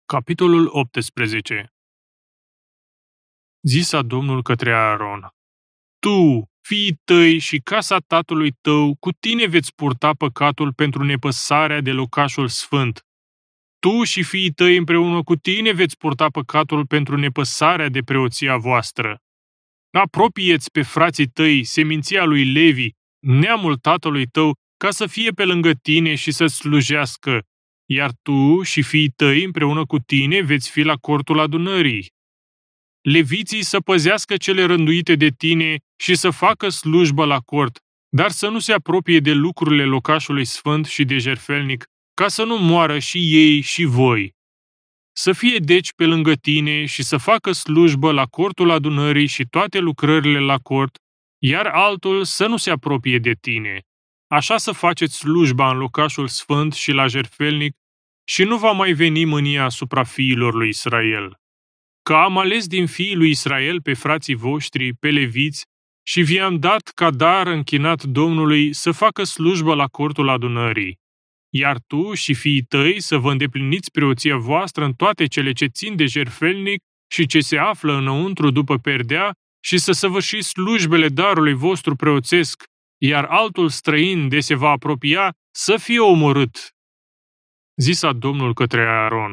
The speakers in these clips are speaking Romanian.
Capitolul 18. Zisa Domnul către Aaron: Tu, fiii tăi și casa tatălui tău, cu tine veți purta păcatul pentru nepăsarea de locașul sfânt. Tu și fiii tăi împreună cu tine veți purta păcatul pentru nepăsarea de preoția voastră. Apropie-ți pe frații tăi, seminția lui Levi, neamul tatălui tău, ca să fie pe lângă tine și să-ți slujească, iar tu și fiii tăi împreună cu tine veți fi la cortul adunării. Leviții să păzească cele rânduite de tine și să facă slujbă la cort, dar să nu se apropie de lucrurile locașului sfânt și de jertfelnic, ca să nu moară și ei și voi. Să fie deci pe lângă tine și să facă slujbă la cortul adunării și toate lucrările la cort, iar altul să nu se apropie de tine. Așa să faceți slujba în locașul sfânt și la jertfelnic și nu va mai veni mânia asupra fiilor lui Israel. Că am ales din fiii lui Israel pe frații voștri, pe leviți, și vi-am dat ca dar închinat Domnului să facă slujbă la cortul adunării. Iar tu și fiii tăi să vă îndepliniți preoția voastră în toate cele ce țin de jertfelnic și ce se află înăuntru după perdea și să săvârșiți slujbele darului vostru preoțesc, iar altul străin de se va apropia să fie omorât. Zisa Domnul către Aaron: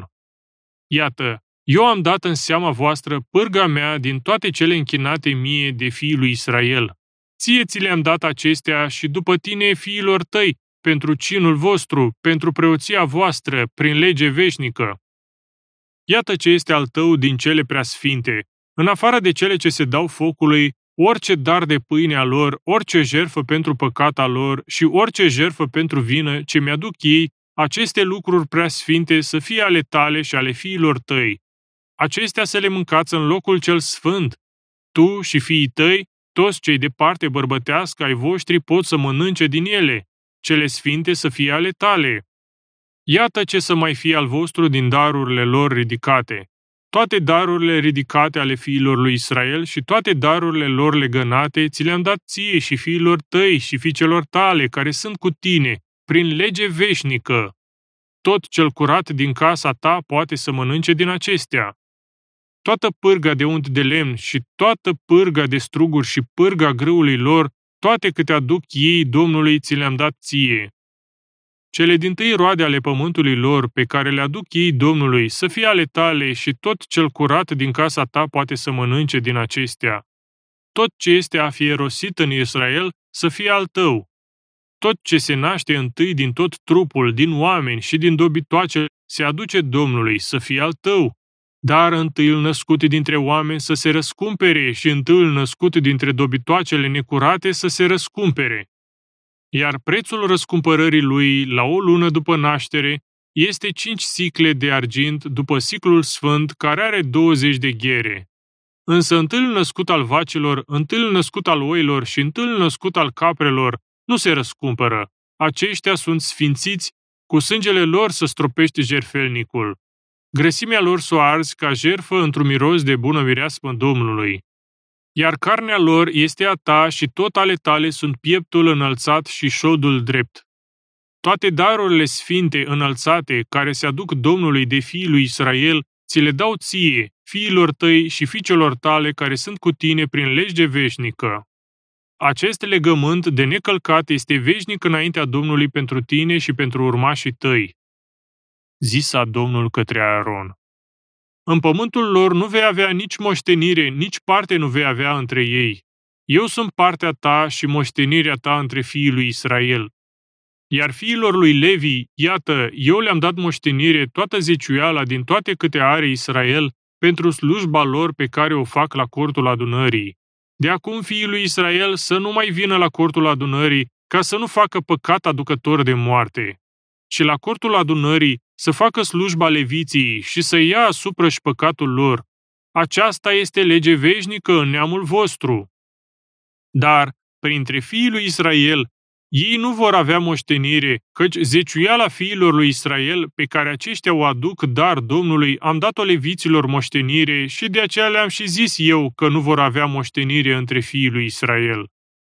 Iată, eu am dat în seama voastră pârga mea din toate cele închinate mie de fiii lui Israel. Ție ți le-am dat acestea și după tine fiilor tăi, pentru cinul vostru, pentru preoția voastră, prin lege veșnică. Iată ce este al tău din cele preasfinte, în afară de cele ce se dau focului, orice dar de pâine a lor, orice jertfă pentru păcat a lor și orice jertfă pentru vină ce mi-aduc ei, aceste lucruri preasfinte să fie ale tale și ale fiilor tăi. Acestea să le mâncați în locul cel sfânt. Tu și fiii tăi, toți cei de parte bărbătească ai voștri pot să mănânce din ele. Cele sfinte să fie ale tale. Iată ce să mai fie al vostru din darurile lor ridicate. Toate darurile ridicate ale fiilor lui Israel și toate darurile lor legănate ți le-am dat ție și fiilor tăi și fiicelor tale care sunt cu tine, prin lege veșnică. Tot cel curat din casa ta poate să mănânce din acestea. Toată pârga de unt de lemn și toată pârga de struguri și pârga grâului lor, toate câte aduc ei Domnului ți le-am dat ție. Cele dintâi roade ale pământului lor, pe care le aduc ei Domnului, să fie ale tale și tot cel curat din casa ta poate să mănânce din acestea. Tot ce este a fi erosit în Israel să fie al tău. Tot ce se naște întâi din tot trupul, din oameni și din dobitoace, se aduce Domnului să fie al tău. Dar întâiul născut dintre oameni să se răscumpere și întâiul născut dintre dobitoacele necurate să se răscumpere. Iar prețul răscumpărării lui la o lună după naștere este 5 sicle de argint după siclul sfânt care are 20 de ghere. Însă întâiul născut al vacilor, întâiul născut al oilor și întâiul născut al caprelor nu se răscumpără. Aceștia sunt sfințiți, cu sângele lor să stropești jertfelnicul. Grăsimea lor s-o arzi ca jertfă într-un miros de bună mireasmă Domnului. Iar carnea lor este a ta și tot ale tale sunt pieptul înălțat și șodul drept. Toate darurile sfinte înălțate care se aduc Domnului de fiii lui Israel, ți le dau ție, fiilor tăi și fiicelor tale care sunt cu tine prin lege veșnică. Acest legământ de necălcat este veșnic înaintea Domnului pentru tine și pentru urmașii tăi. Zisa Domnul către Aaron: În pământul lor nu vei avea nici moștenire, nici parte nu vei avea între ei. Eu sunt partea ta și moștenirea ta între fiii lui Israel. Iar fiilor lui Levi, iată, eu le-am dat moștenire toată zeciuiala din toate câte are Israel pentru slujba lor pe care o fac la cortul adunării. De acum fiii lui Israel să nu mai vină la cortul adunării ca să nu facă păcat aducător de moarte. Și la cortul adunării să facă slujba leviții și să ia asupra-și păcatul lor. Aceasta este lege veșnică în neamul vostru. Dar, printre fiii lui Israel, ei nu vor avea moștenire, căci zeciuiala fiilor lui Israel, pe care aceștia o aduc dar Domnului, am dat-o leviților moștenire și de aceea le-am și zis eu că nu vor avea moștenire între fiii lui Israel.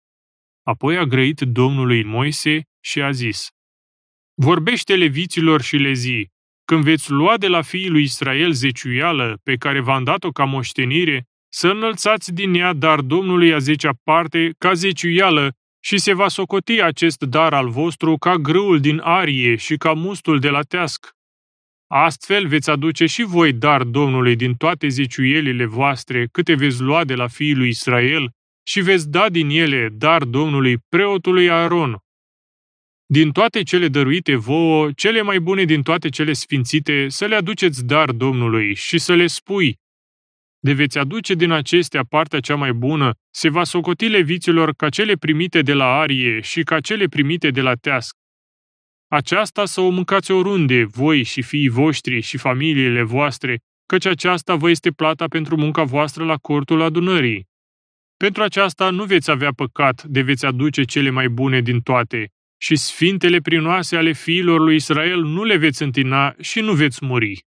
Apoi a grăit Domnului Moise și a zis: Vorbește leviților și le zi: când veți lua de la fiii lui Israel zeciuială pe care v-am dat-o ca moștenire, să înălțați din ea dar Domnului a 10-a parte ca zeciuială și se va socoti acest dar al vostru ca grâul din arie și ca mustul de la teasc. Astfel veți aduce și voi dar Domnului din toate zeciuielile voastre câte veți lua de la fiii lui Israel și veți da din ele dar Domnului preotului Aaron. Din toate cele dăruite vouă, cele mai bune din toate cele sfințite, să le aduceți dar Domnului și să le spui: de veți aduce din acestea partea cea mai bună, se va socoti leviților ca cele primite de la arie și ca cele primite de la teasc. Aceasta să o mâncați oriunde, voi și fiii voștri și familiile voastre, căci aceasta vă este plata pentru munca voastră la cortul adunării. Pentru aceasta nu veți avea păcat, de veți aduce cele mai bune din toate, și sfintele prinoase ale fiilor lui Israel nu le veți întina și nu veți muri.